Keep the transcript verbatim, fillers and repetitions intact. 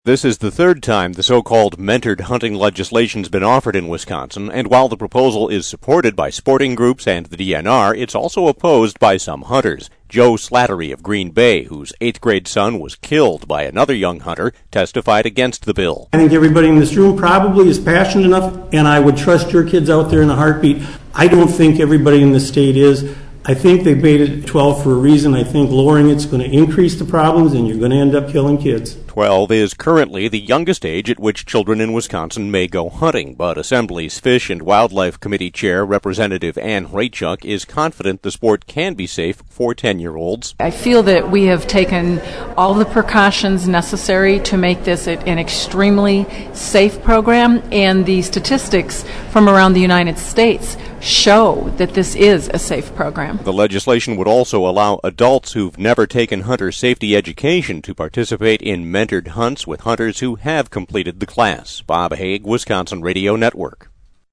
This is the third time the so-called mentored hunting legislation's been offered in Wisconsin, and while the proposal is supported by sporting groups and the D N R, it's also opposed by some hunters. Joe Slattery of Green Bay, whose eighth grade son was killed by another young hunter, testified against the bill. I think everybody in this room probably is passionate enough, and I would trust your kids out there in a heartbeat. I don't think everybody in the state is. I think they made it twelve for a reason. I think lowering it's going to increase the problems, and you're going to end up killing kids. twelve is currently the youngest age at which children in Wisconsin may go hunting, but Assembly's Fish and Wildlife Committee Chair, Representative Ann Raychuk, is confident the sport can be safe for ten-year-olds. I feel that we have taken all the precautions necessary to make this an extremely safe program, and the statistics from around the United States show that this is a safe program. The legislation would also allow adults who've never taken hunter safety education to participate in mentored hunts with hunters who have completed the class. Bob Haig, Wisconsin Radio Network.